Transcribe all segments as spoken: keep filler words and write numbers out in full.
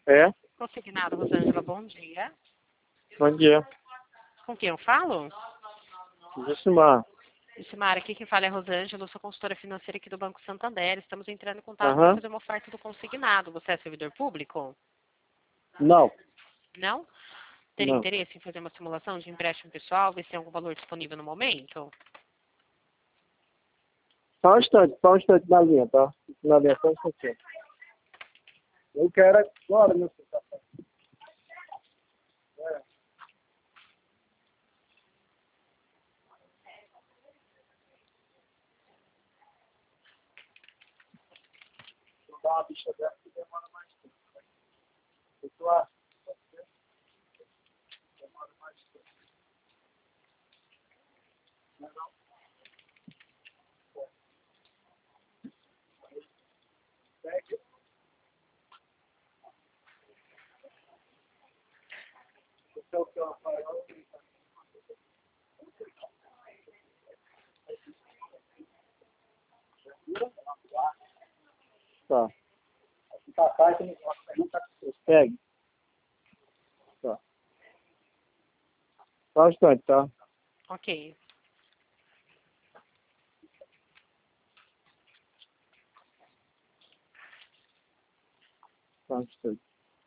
É? Consignado, Rosângela, bom dia. Bom dia. Com quem eu falo? Jucimar. Jucimar, aqui quem fala é Rosângela, eu sou consultora financeira aqui do Banco Santander. Estamos entrando em contato para Aham. fazer uma oferta do consignado. Você é servidor público? Não. Não? Teria Não. interesse em fazer uma simulação de empréstimo pessoal, ver se tem algum valor disponível no momento? Só um instante, só um instante na linha, tá? Na linha, só um instante. Eu quero agora, meu filho. É. Vou dar uma bicha dessa que demora mais tempo. O que tu acha? Pode ser? Demora mais tempo. Não é não? Segue. O seu que eu falo. Tá. Aqui tá tarde, eu não pergunta pra você. Segue. Tá. Só um instante, tá? Ok. Só um instante.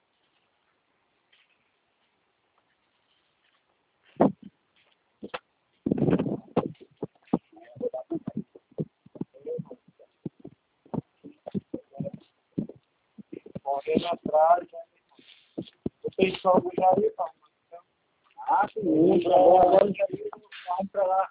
Correndo atrás, né? Eu tenho só o Jair, não. Ah, sim. Agora já vamos pra lá.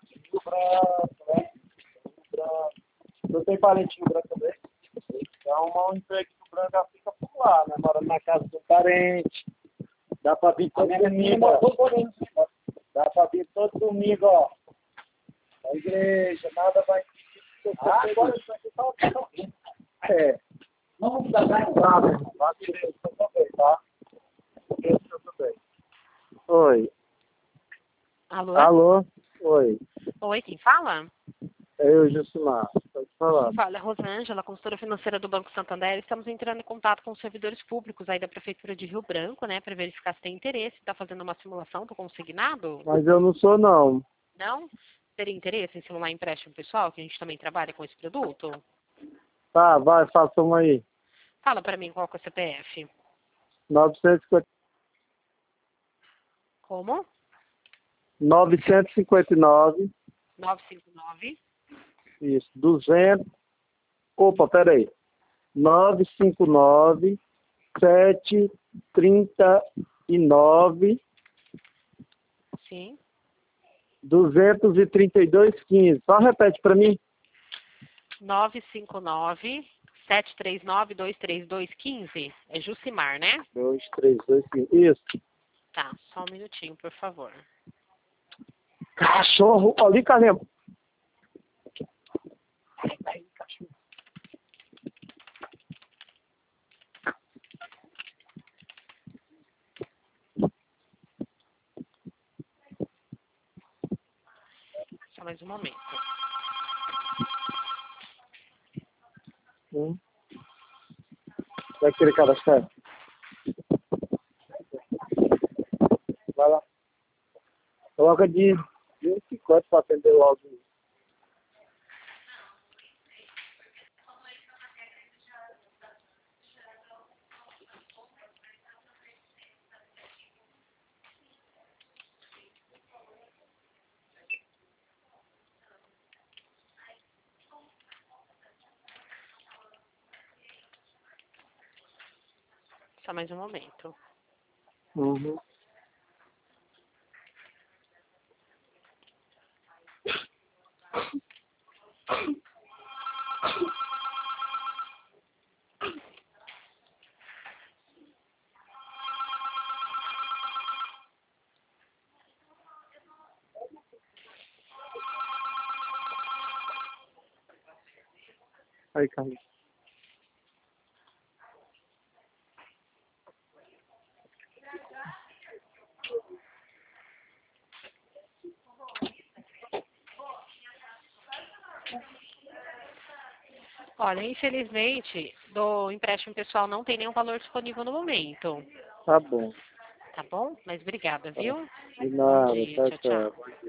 Pra... Eu tenho parente no Branco também. Então, um emprego no Branco já fica por lá, né? Morando na casa do parente. Dá pra vir todo domingo, ó. Dá pra vir todo domingo, ó. A igreja, nada vai... Ah, agora isso aqui tá ok. É. Vamos dar mais nada. Vá que Deus também, tá? Deus também. Oi. Alô? Alô? Oi. Oi, quem fala? É eu, Jucimar. Pode falar. Fala, Rosângela, consultora financeira do Banco Santander. Estamos entrando em contato com os servidores públicos aí da Prefeitura de Rio Branco, né, para verificar se tem interesse. Está fazendo uma simulação do consignado? Mas eu não sou, não. Não? Teria interesse em simular empréstimo pessoal, que a gente também trabalha com esse produto? Tá, vai, faça uma aí. Fala para mim qual que é o C P F. novecentos e cinquenta Como? novecentos e cinquenta e nove. nove cinco nove. Isso, duzentos. Opa, peraí. novecentos e cinquenta e nove, setecentos e trinta e nove, Sim. duzentos e trinta e dois, quinze. Só repete para mim. nove cinco nove, sete três nove, dois três dois, quinze. É Jucimar, né? dois, três, dois, quinze. Isso. Tá, só um minutinho, por favor. Cachorro. Ali, Carlinhos. Só mais um momento. Hum. Vai querer cadastrar? Vai lá. Coloca de vinte e cinquenta para atender logo. Só mais um momento. Uhum. Aí, Carlinhos. Olha, infelizmente, do empréstimo pessoal não tem nenhum valor disponível no momento. Tá bom. Tá bom? Mas obrigada, Tá. viu? De Bom nada, dia. tchau, Tchau, tchau. tchau.